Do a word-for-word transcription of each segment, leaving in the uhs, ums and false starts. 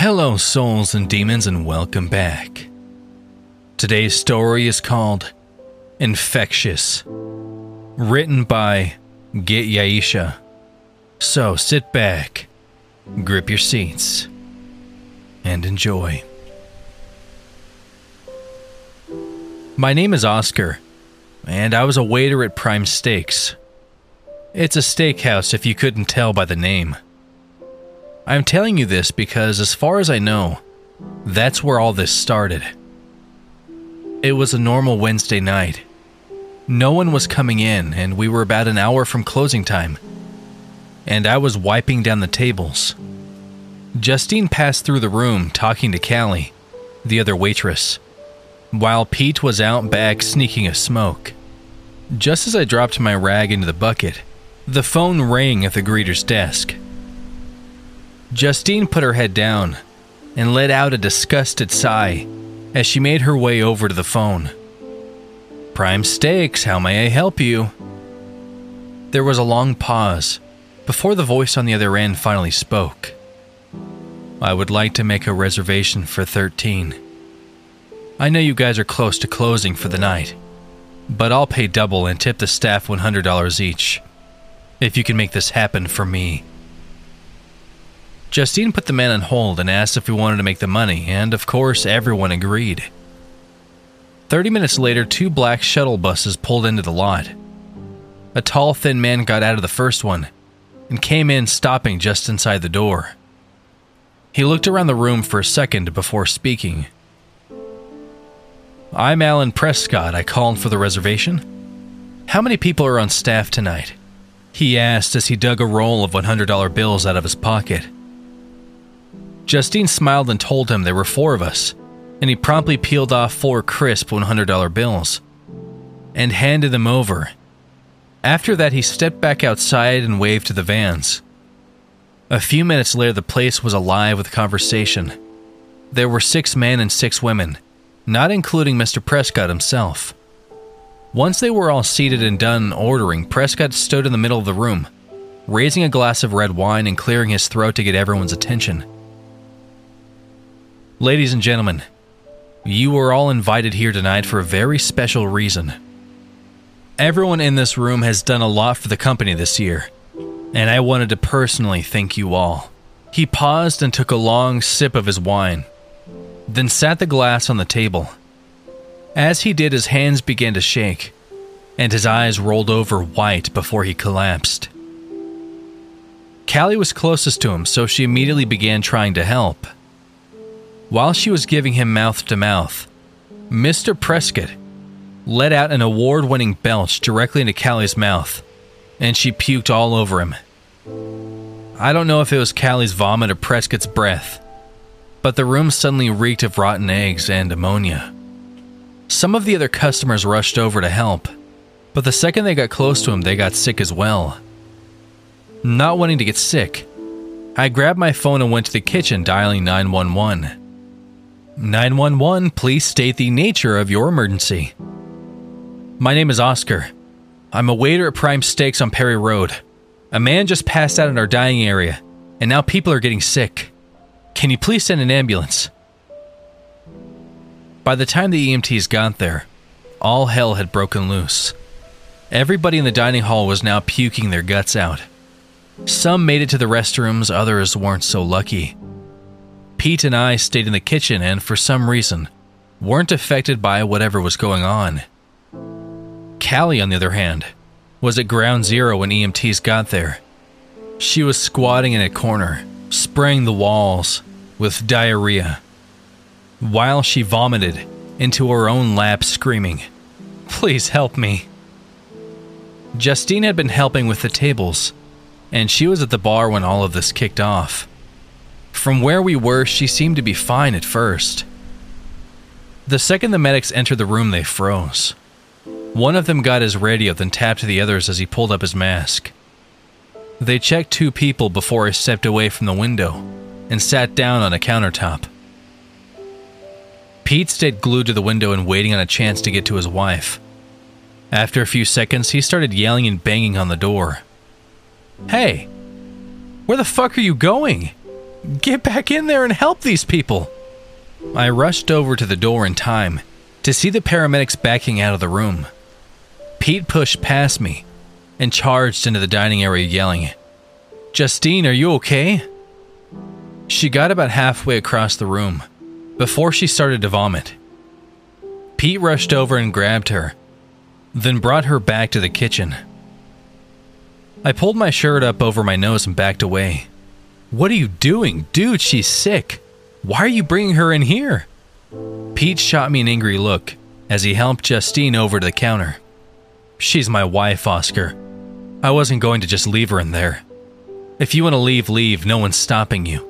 Hello, souls and demons, and welcome back. Today's story is called Infectious, written by Get Yaisha. So sit back, grip your seats, and enjoy. My name is Oscar, and I was a waiter at Prime Steaks. It's a steakhouse if you couldn't tell by the name. I'm telling you this because, as far as I know, that's where all this started. It was a normal Wednesday night. No one was coming in, and we were about an hour from closing time. And I was wiping down the tables. Justine passed through the room talking to Callie, the other waitress, while Pete was out back sneaking a smoke. Just as I dropped my rag into the bucket, the phone rang at the greeter's desk. Justine put her head down and let out a disgusted sigh as she made her way over to the phone. "Prime Steaks, how may I help you?" There was a long pause before the voice on the other end finally spoke. "I would like to make a reservation for thirteen. I know you guys are close to closing for the night, but I'll pay double and tip the staff one hundred dollars each, if you can make this happen for me." Justine put the man on hold and asked if we wanted to make the money, and of course everyone agreed. Thirty minutes later, two black shuttle buses pulled into the lot. A tall, thin man got out of the first one and came in, stopping just inside the door. He looked around the room for a second before speaking. "I'm Alan Prescott. I called for the reservation. How many people are on staff tonight?" he asked as he dug a roll of one hundred dollar bills out of his pocket. Justine smiled and told him there were four of us, and he promptly peeled off four crisp one hundred dollar bills and handed them over. After that, he stepped back outside and waved to the vans. A few minutes later, the place was alive with conversation. There were six men and six women, not including Mister Prescott himself. Once they were all seated and done ordering, Prescott stood in the middle of the room, raising a glass of red wine and clearing his throat to get everyone's attention. "Ladies and gentlemen, you are all invited here tonight for a very special reason. Everyone in this room has done a lot for the company this year, and I wanted to personally thank you all." He paused and took a long sip of his wine, then sat the glass on the table. As he did, his hands began to shake, and his eyes rolled over white before he collapsed. Callie was closest to him, so she immediately began trying to help. While she was giving him mouth-to-mouth, Mister Prescott let out an award-winning belch directly into Callie's mouth, and she puked all over him. I don't know if it was Callie's vomit or Prescott's breath, but the room suddenly reeked of rotten eggs and ammonia. Some of the other customers rushed over to help, but the second they got close to him, they got sick as well. Not wanting to get sick, I grabbed my phone and went to the kitchen, dialing nine one one. nine one one, please state the nature of your emergency. "My name is Oscar. I'm a waiter at Prime Steaks on Perry Road. A man just passed out in our dining area, and now people are getting sick. Can you please send an ambulance?" By the time the E M Ts got there, all hell had broken loose. Everybody in the dining hall was now puking their guts out. Some made it to the restrooms, others weren't so lucky. Pete and I stayed in the kitchen and, for some reason, weren't affected by whatever was going on. Callie, on the other hand, was at ground zero when E M Ts got there. She was squatting in a corner, spraying the walls with diarrhea, while she vomited into her own lap, screaming, "Please help me." Justine had been helping with the tables, and she was at the bar when all of this kicked off. From where we were, she seemed to be fine at first. The second the medics entered the room, they froze. One of them got his radio, then tapped to the others as he pulled up his mask. They checked two people before I stepped away from the window and sat down on a countertop. Pete stayed glued to the window and waiting on a chance to get to his wife. After a few seconds, he started yelling and banging on the door. "Hey, where the fuck are you going? Get back in there and help these people. I rushed over to the door in time to see the paramedics backing out of the room. Pete pushed past me and charged into the dining area yelling, "Justine, are you okay?" She got about halfway across the room before she started to vomit. Pete rushed over and grabbed her, then brought her back to the kitchen. I pulled my shirt up over my nose and backed away. "What are you doing? Dude, she's sick. Why are you bringing her in here?" Pete shot me an angry look as he helped Justine over to the counter. "She's my wife, Oscar. I wasn't going to just leave her in there. If you want to leave, leave. No one's stopping you.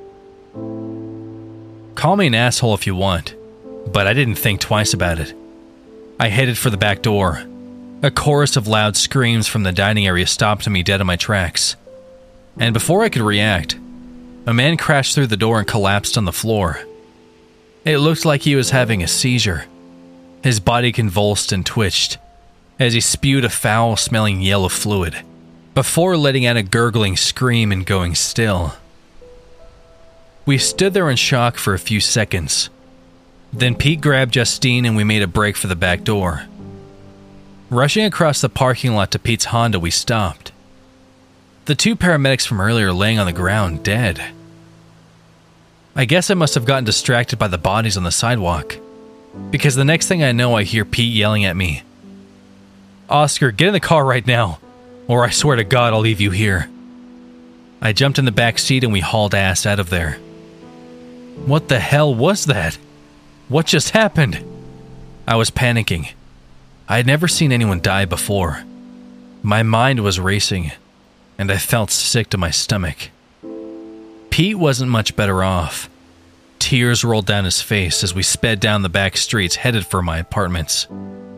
Call me an asshole if you want, but I didn't think twice about it." I headed for the back door. A chorus of loud screams from the dining area stopped me dead in my tracks. And before I could react, a man crashed through the door and collapsed on the floor. It looked like he was having a seizure. His body convulsed and twitched as he spewed a foul-smelling yellow fluid, before letting out a gurgling scream and going still. We stood there in shock for a few seconds. Then Pete grabbed Justine and we made a break for the back door. Rushing across the parking lot to Pete's Honda, we stopped. The two paramedics from earlier laying on the ground, dead. I guess I must have gotten distracted by the bodies on the sidewalk, because the next thing I know I hear Pete yelling at me, "Oscar, get in the car right now, or I swear to God I'll leave you here." I jumped in the back seat and we hauled ass out of there. What the hell was that? What just happened? I was panicking. I had never seen anyone die before. My mind was racing, and I felt sick to my stomach. Pete wasn't much better off. Tears rolled down his face as we sped down the back streets headed for my apartments.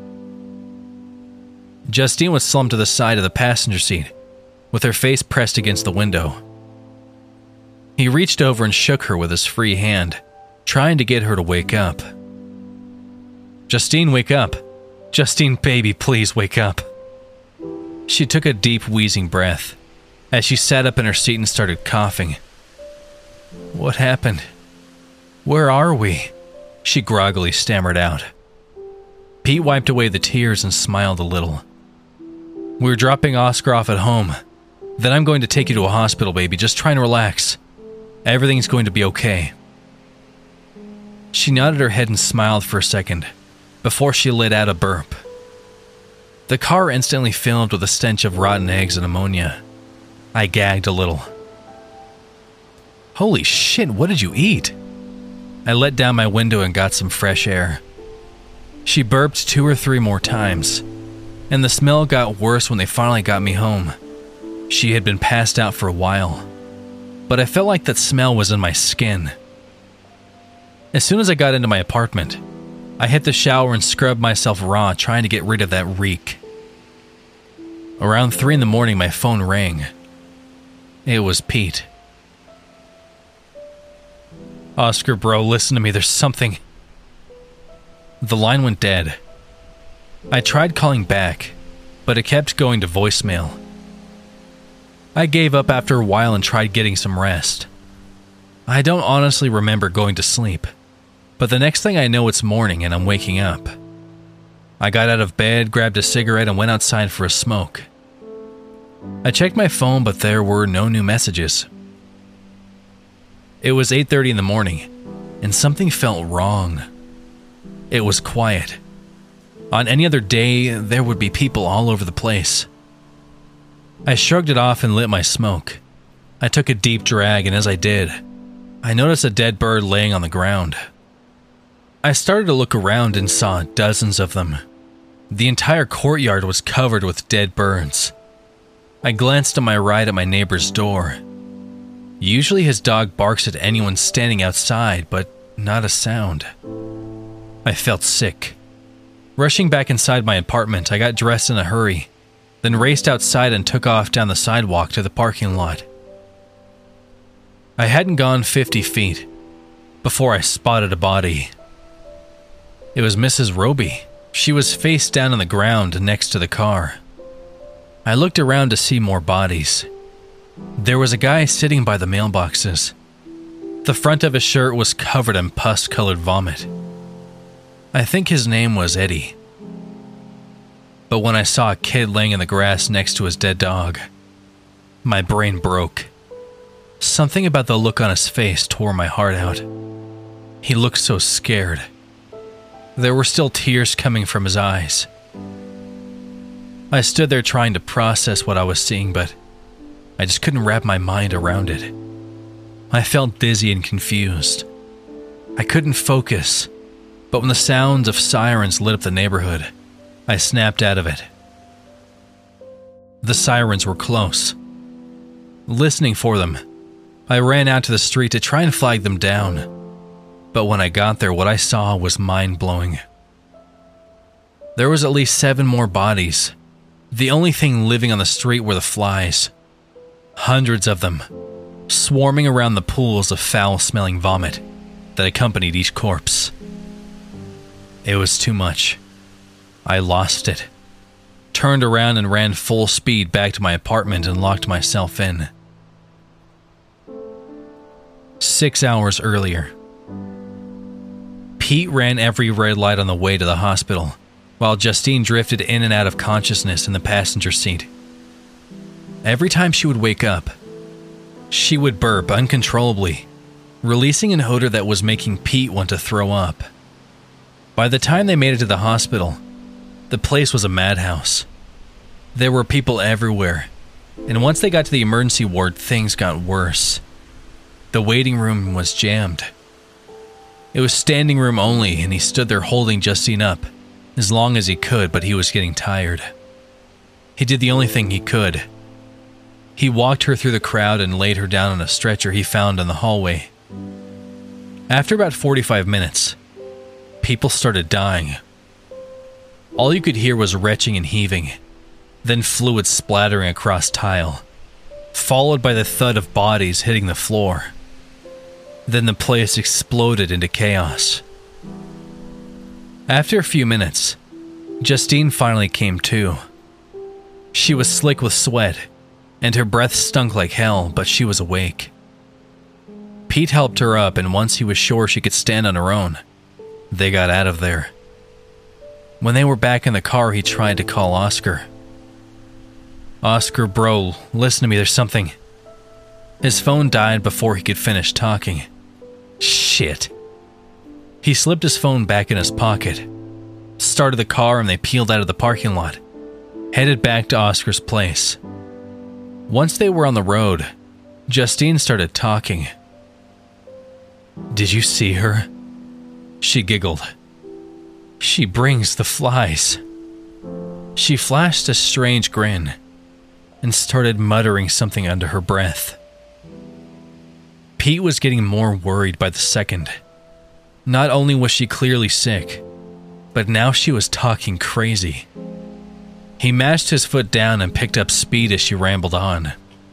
Justine was slumped to the side of the passenger seat, with her face pressed against the window. He reached over and shook her with his free hand, trying to get her to wake up. "Justine, wake up. Justine, baby, please wake up." She took a deep, wheezing breath as she sat up in her seat and started coughing. "What happened? Where are we?" she groggily stammered out. Pete wiped away the tears and smiled a little. "We're dropping Oscar off at home. Then I'm going to take you to a hospital, baby. Just try and relax. Everything's going to be okay." She nodded her head and smiled for a second before she let out a burp. The car instantly filled with a stench of rotten eggs and ammonia. I gagged a little. "Holy shit, what did you eat?" I let down my window and got some fresh air. She burped two or three more times, and the smell got worse when they finally got me home. She had been passed out for a while, but I felt like that smell was in my skin. As soon as I got into my apartment, I hit the shower and scrubbed myself raw, trying to get rid of that reek. Around three in the morning, my phone rang. It was Pete. "Oscar, bro, listen to me, there's something..." The line went dead. I tried calling back, but it kept going to voicemail. I gave up after a while and tried getting some rest. I don't honestly remember going to sleep, but the next thing I know it's morning and I'm waking up. I got out of bed, grabbed a cigarette, and went outside for a smoke. I checked my phone, but there were no new messages. It was eight thirty in the morning, and something felt wrong. It was quiet. On any other day, there would be people all over the place. I shrugged it off and lit my smoke. I took a deep drag, and as I did, I noticed a dead bird laying on the ground. I started to look around and saw dozens of them. The entire courtyard was covered with dead birds. I glanced to my right at my neighbor's door. Usually his dog barks at anyone standing outside, but not a sound. I felt sick. Rushing back inside my apartment, I got dressed in a hurry, then raced outside and took off down the sidewalk to the parking lot. I hadn't gone fifty feet before I spotted a body. It was Missus Roby. She was face down on the ground next to the car. I looked around to see more bodies. There was a guy sitting by the mailboxes. The front of his shirt was covered in pus-colored vomit. I think his name was Eddie. But when I saw a kid laying in the grass next to his dead dog, my brain broke. Something about the look on his face tore my heart out. He looked so scared. There were still tears coming from his eyes. I stood there trying to process what I was seeing, but I just couldn't wrap my mind around it. I felt dizzy and confused. I couldn't focus, but when the sounds of sirens lit up the neighborhood, I snapped out of it. The sirens were close. Listening for them, I ran out to the street to try and flag them down. But when I got there, what I saw was mind-blowing. There was at least seven more bodies. The only thing living on the street were the flies. Hundreds of them, swarming around the pools of foul-smelling vomit that accompanied each corpse. It was too much. I lost it. Turned around and ran full speed back to my apartment and locked myself in. Six hours earlier, Pete ran every red light on the way to the hospital, while Justine drifted in and out of consciousness in the passenger seat. Every time she would wake up, she would burp uncontrollably, releasing an odor that was making Pete want to throw up. By the time they made it to the hospital, the place was a madhouse. There were people everywhere, and once they got to the emergency ward, things got worse. The waiting room was jammed. It was standing room only, and he stood there holding Justine up as long as he could, but he was getting tired. He did the only thing he could. He walked her through the crowd and laid her down on a stretcher he found in the hallway. After about forty-five minutes, people started dying. All you could hear was retching and heaving, then fluid splattering across tile, followed by the thud of bodies hitting the floor. Then the place exploded into chaos. After a few minutes, Justine finally came to. She was slick with sweat, and her breath stunk like hell, but she was awake. Pete helped her up, and once he was sure she could stand on her own, they got out of there. When they were back in the car, he tried to call Oscar. Oscar, bro, listen to me, there's something. His phone died before he could finish talking. Shit. He slipped his phone back in his pocket, started the car, and they peeled out of the parking lot, headed back to Oscar's place. Once they were on the road, Justine started talking. Did you see her? She giggled. She brings the flies. She flashed a strange grin and started muttering something under her breath. Pete was getting more worried by the second. Not only was she clearly sick, but now she was talking crazy. He mashed his foot down and picked up speed as she rambled on.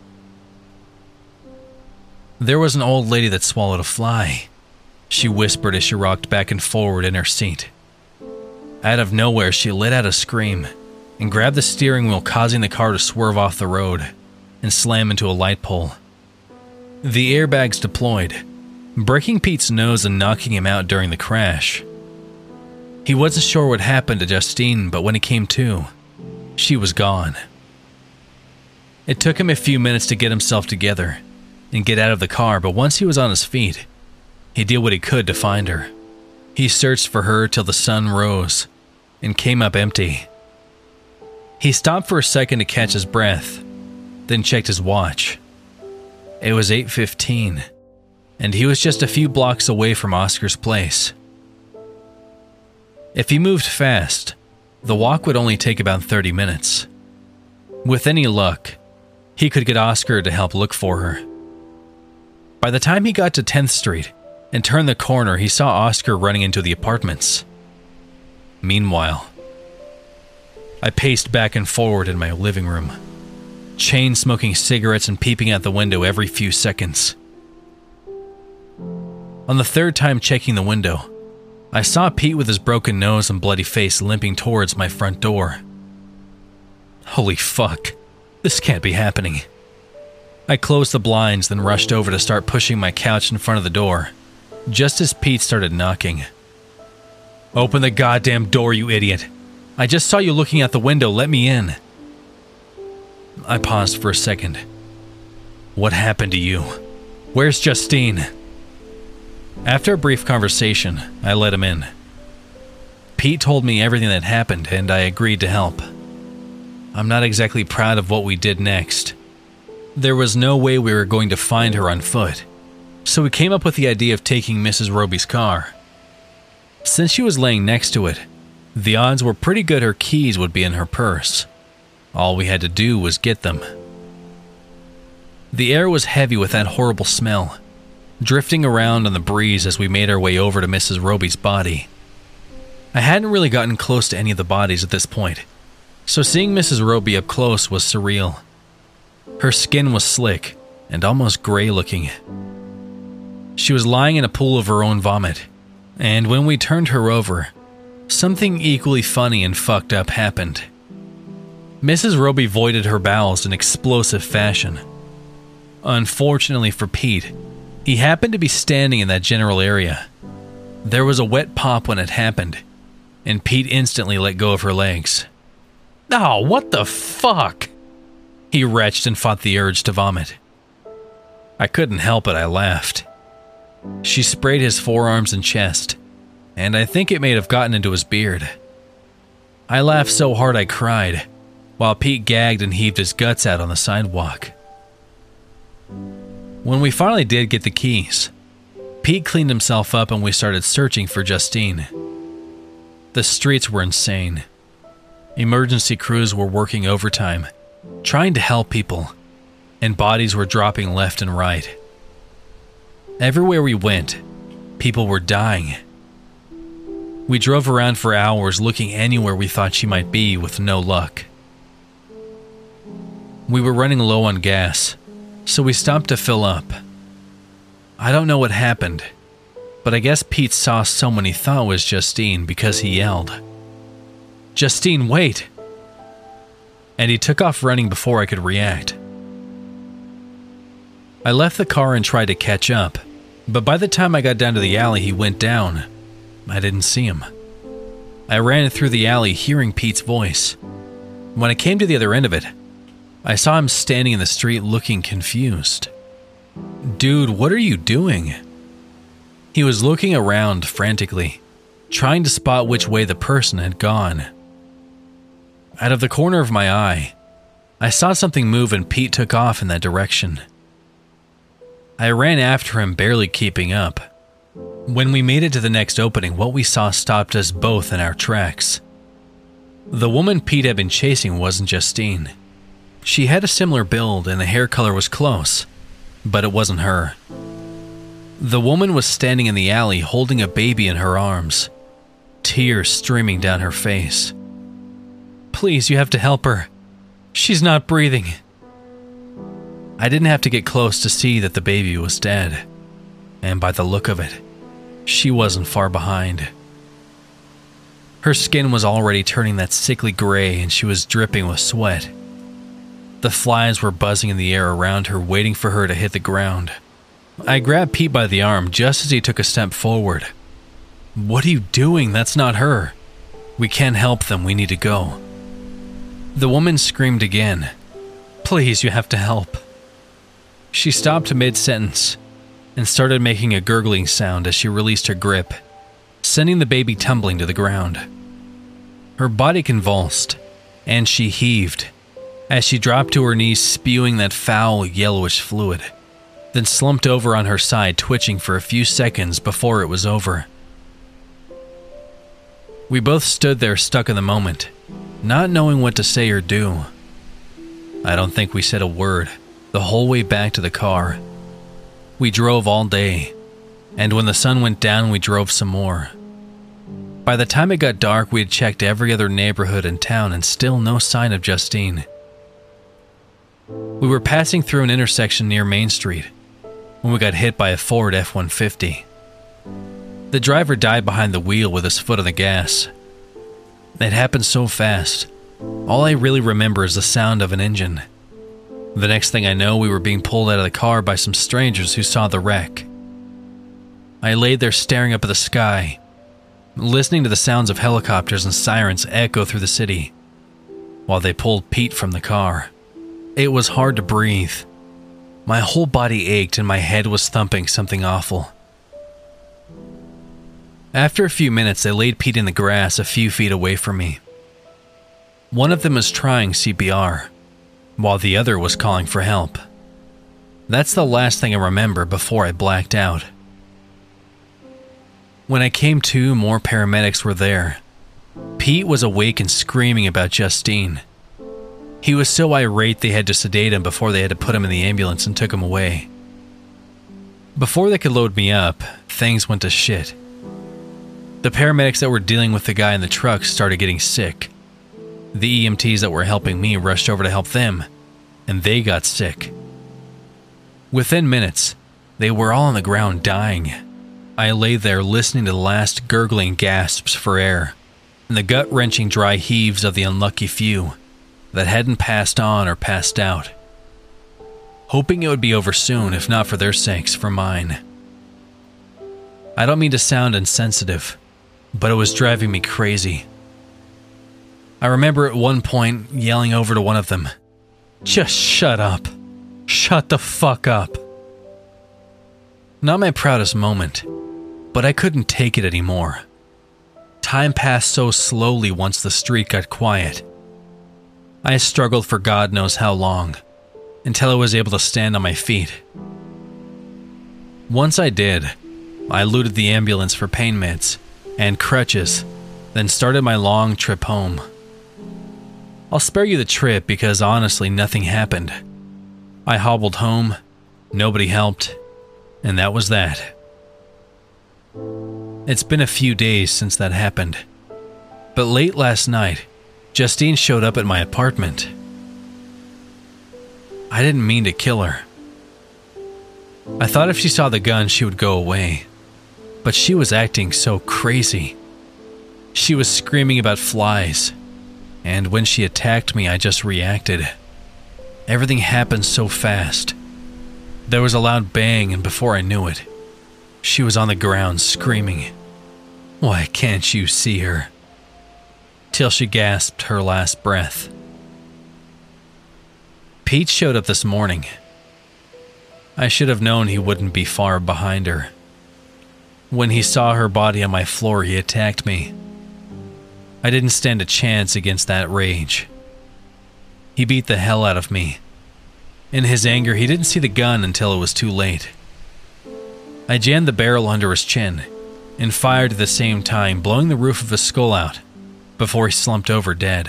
There was an old lady that swallowed a fly, she whispered as she rocked back and forward in her seat. Out of nowhere, she let out a scream and grabbed the steering wheel, causing the car to swerve off the road and slam into a light pole. The airbags deployed, breaking Pete's nose and knocking him out during the crash. He wasn't sure what happened to Justine, but when he came to, she was gone. It took him a few minutes to get himself together and get out of the car, but once he was on his feet, he did what he could to find her. He searched for her till the sun rose and came up empty. He stopped for a second to catch his breath, then checked his watch. It was eight fifteen, and he was just a few blocks away from Oscar's place. If he moved fast, the walk would only take about thirty minutes. With any luck, he could get Oscar to help look for her. By the time he got to tenth street and turned the corner, he saw Oscar running into the apartments. Meanwhile, I paced back and forward in my living room, chain smoking cigarettes and peeping out the window every few seconds. On the third time checking the window, I saw Pete with his broken nose and bloody face limping towards my front door. Holy fuck, this can't be happening. I closed the blinds, then rushed over to start pushing my couch in front of the door, just as Pete started knocking. "Open the goddamn door, you idiot. I just saw you looking out the window. Let me in." I paused for a second. "What happened to you? Where's Justine?" After a brief conversation, I let him in. Pete told me everything that happened, and I agreed to help. I'm not exactly proud of what we did next. There was no way we were going to find her on foot, so we came up with the idea of taking Missus Roby's car. Since she was laying next to it, the odds were pretty good her keys would be in her purse. All we had to do was get them. The air was heavy with that horrible smell, drifting around on the breeze as we made our way over to Missus Roby's body. I hadn't really gotten close to any of the bodies at this point, so seeing Missus Roby up close was surreal. Her skin was slick and almost gray-looking. She was lying in a pool of her own vomit, and when we turned her over, something equally funny and fucked up happened. Missus Roby voided her bowels in explosive fashion. Unfortunately for Pete, he happened to be standing in that general area. There was a wet pop when it happened, and Pete instantly let go of her legs. "Oh, what the fuck?" He retched and fought the urge to vomit. I couldn't help it, I laughed. She sprayed his forearms and chest, and I think it may have gotten into his beard. I laughed so hard I cried, while Pete gagged and heaved his guts out on the sidewalk. When we finally did get the keys, Pete cleaned himself up and we started searching for Justine. The streets were insane. Emergency crews were working overtime, trying to help people, and bodies were dropping left and right. Everywhere we went, people were dying. We drove around for hours looking anywhere we thought she might be with no luck. We were running low on gas, so we stopped to fill up. I don't know what happened, but I guess Pete saw someone he thought was Justine because he yelled, "Justine, wait!" And he took off running before I could react. I left the car and tried to catch up, but by the time I got down to the alley he went down, I didn't see him. I ran through the alley hearing Pete's voice. When I came to the other end of it, I saw him standing in the street looking confused. "Dude, what are you doing?" He was looking around frantically, trying to spot which way the person had gone. Out of the corner of my eye, I saw something move and Pete took off in that direction. I ran after him, barely keeping up. When we made it to the next opening, what we saw stopped us both in our tracks. The woman Pete had been chasing wasn't Justine. She had a similar build and the hair color was close, but it wasn't her. The woman was standing in the alley holding a baby in her arms, tears streaming down her face. "Please, you have to help her. She's not breathing." I didn't have to get close to see that the baby was dead, and by the look of it, she wasn't far behind. Her skin was already turning that sickly gray and she was dripping with sweat. The flies were buzzing in the air around her, waiting for her to hit the ground. I grabbed Pete by the arm just as he took a step forward. "What are you doing? That's not her. We can't help them. We need to go." The woman screamed again. "Please, you have to help." She stopped mid-sentence and started making a gurgling sound as she released her grip, sending the baby tumbling to the ground. Her body convulsed, and she heaved as she dropped to her knees, spewing that foul, yellowish fluid, then slumped over on her side, twitching for a few seconds before it was over. We both stood there stuck in the moment, not knowing what to say or do. I don't think we said a word the whole way back to the car. We drove all day, and when the sun went down, we drove some more. By the time it got dark, we had checked every other neighborhood in town and still no sign of Justine. We were passing through an intersection near Main Street when we got hit by a Ford F one fifty. The driver died behind the wheel with his foot on the gas. It happened so fast, all I really remember is the sound of an engine. The next thing I know, we were being pulled out of the car by some strangers who saw the wreck. I laid there staring up at the sky, listening to the sounds of helicopters and sirens echo through the city, while they pulled Pete from the car. It was hard to breathe. My whole body ached and my head was thumping something awful. After a few minutes, they laid Pete in the grass a few feet away from me. One of them was trying C P R, while the other was calling for help. That's the last thing I remember before I blacked out. When I came to, more paramedics were there. Pete was awake and screaming about Justine. He was so irate they had to sedate him before they had to put him in the ambulance and took him away. Before they could load me up, things went to shit. The paramedics that were dealing with the guy in the truck started getting sick. The E M Ts that were helping me rushed over to help them, and they got sick. Within minutes, they were all on the ground dying. I lay there listening to the last gurgling gasps for air, and the gut-wrenching dry heaves of the unlucky few that hadn't passed on or passed out. Hoping it would be over soon, if not for their sakes, for mine. I don't mean to sound insensitive, but it was driving me crazy. I remember at one point yelling over to one of them, "Just shut up. Shut the fuck up." Not my proudest moment, but I couldn't take it anymore. Time passed so slowly once the street got quiet. I struggled for God knows how long, until I was able to stand on my feet. Once I did, I looted the ambulance for pain meds and crutches, then started my long trip home. I'll spare you the trip because honestly nothing happened. I hobbled home, nobody helped, and that was that. It's been a few days since that happened, but late last night, Justine showed up at my apartment. I didn't mean to kill her. I thought if she saw the gun she would go away, but she was acting so crazy. She was screaming about flies, and when she attacked me I just reacted. Everything happened so fast. There was a loud bang, and before I knew it, she was on the ground screaming, "Why can't you see her?" till she gasped her last breath. Pete showed up this morning. I should have known he wouldn't be far behind her. When he saw her body on my floor, he attacked me. I didn't stand a chance against that rage. He beat the hell out of me. In his anger, he didn't see the gun until it was too late. I jammed the barrel under his chin and fired at the same time, blowing the roof of his skull out before he slumped over dead.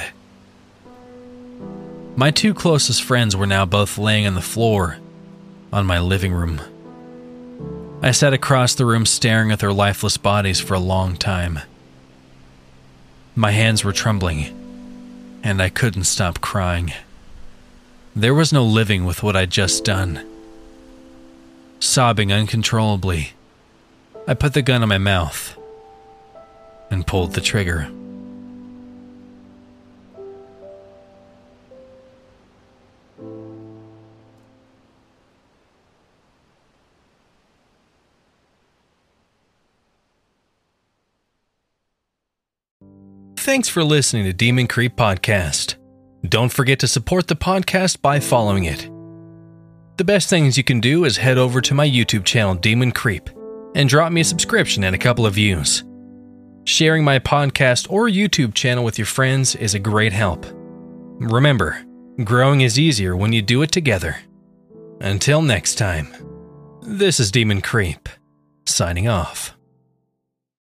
My two closest friends were now both laying on the floor on my living room. I sat across the room staring at their lifeless bodies for a long time. My hands were trembling, and I couldn't stop crying. There was no living with what I'd just done. Sobbing uncontrollably, I put the gun in my mouth and pulled the trigger. Thanks for listening to Demon Creep Podcast. Don't forget to support the podcast by following it. The best things you can do is head over to my YouTube channel, Demon Creep, and drop me a subscription and a couple of views. Sharing my podcast or YouTube channel with your friends is a great help. Remember, growing is easier when you do it together. Until next time, this is Demon Creep, signing off.